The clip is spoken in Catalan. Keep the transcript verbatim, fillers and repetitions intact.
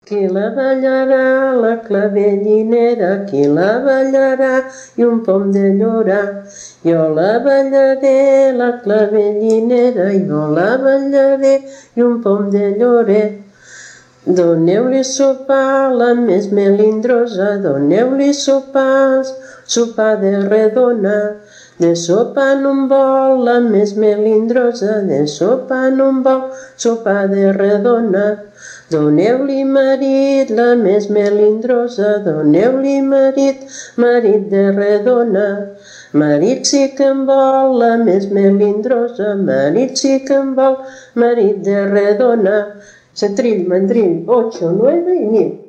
Qui la ballarà, la clavellinera, qui la ballarà i un pom de llorar. Jo la ballaré, la clavellinera, jo la ballaré i un pom de llorer. Doneu-li sopar, la més melindrosa, doneu-li sopar, sopar de redona. De sopa en un bol, la més melindrosa, de sopa en un bol, sopa de redona. Doneu-li marit, la més melindrosa, doneu-li marit, marit de redona. Marit sí que en vol, la més melindrosa, marit sí que en vol, marit de redona. Setrill, mandrill, ocho, nueve y mil.